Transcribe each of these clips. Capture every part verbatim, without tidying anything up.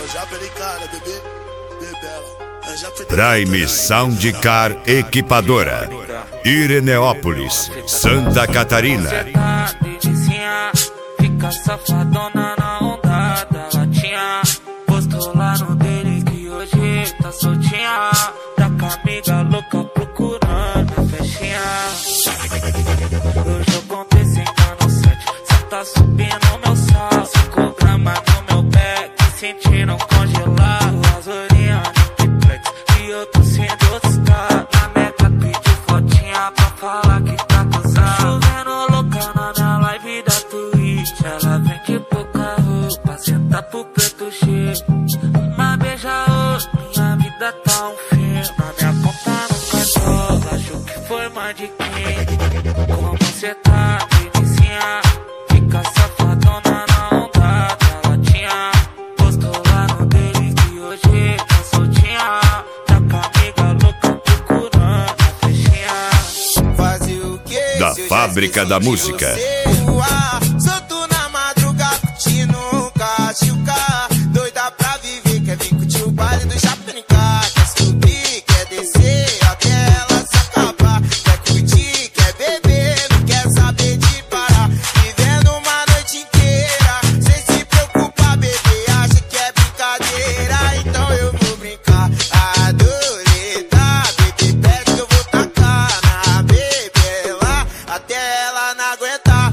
Prime Soundcar Equipadora, Ireneópolis, Santa Catarina. Fica safadona na onda da latinha. Postou lá no dele que hoje tá soltinha. Tá com a amiga louca procurando a festinha. Hoje eu contei sentando sete. Cê tá subindo meu sal. Cinco gramas no meu pé, que sentindo congelar. Gasolina no triplex e eu tô sendo oscar. Na meta pediu fotinha pra falar que tá cansado. Chovendo louca na minha live da Twitch. Ela vem de pouca roupa, senta pro preto cheio. Uma beija outra, minha vida tá um fim. Na minha conta no cartão, acho que foi mais de quem. Como cê tá, delicinha? Fica safadona na onda da latinha. Postou lá no dele que hoje tá soltinha. Tá com a amiga louca procurando a festinha. Fazer o que? Da Fábrica da Música. Solto na madrugada, curtindo um cachuca. Doida pra viver, quer vir curtir o baile do Japinicá. Quer subir, quer descer, até ela se acabar. Quer curtir, quer beber, não quer saber de parar. Vivendo uma noite inteira, sem se preocupar, bebê. Acha que é brincadeira, então eu vou brincar. Adoreta, bebê, pega que eu vou tacar na bebê lá, até ela não aguentar.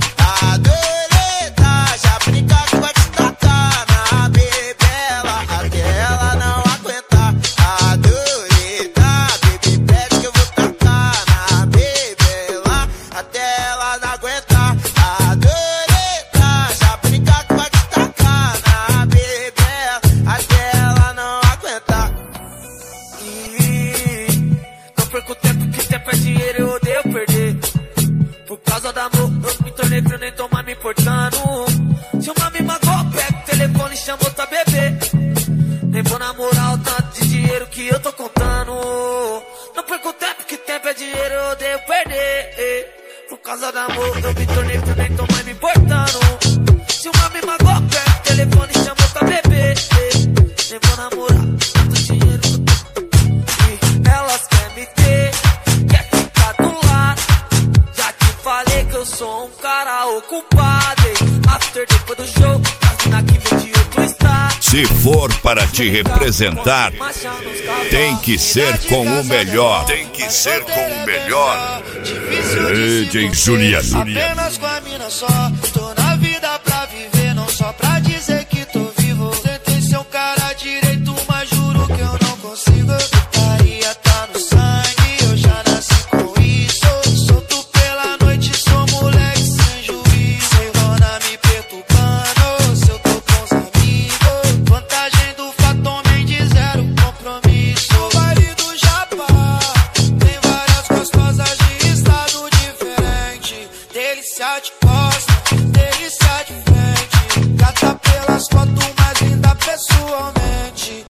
Perco tempo, que tempo é dinheiro, eu odeio perder. Por causa do amor, eu me tornei frio, nem tô mais me importando. Se uma me magoou, pega o telefone e chama outra bebê. Nem vou namorar o tanto de dinheiro que eu tô contando. Não perco tempo, que tempo é dinheiro, eu odeio perder. Por causa do amor, eu me tornei frio, nem tô mais me importando. Se uma me magoou, pega o telefone e chama outra bebê. Nem vou namorar tanto dinheiro que eu tô. E elas querem me ter, quer ficar do lado. Já te falei que eu sou um cara ocupado. After depois do show, as mina que vem de outro estado. Se for para te representar, tem que ser com o melhor. Tem que ser com o melhor. D J Juliano. Apenas com a mina só, tô na vida pra viver, não só pra dizer que tô vivo. Tentei ser um cara direito, mas juro que eu não consigo. Putaria tá no sangue, eu já nasci com isso. Solto pela noite, sou moleque sem juízo. Cegona me perturbando, se eu tô com os amigos. Vantagem do fato, homem de zero compromisso. O baile do Japá tem várias gostosas de estado diferente. Delícia de costa, delícia de frente. Gata pelas fotos, mas linda pessoalmente.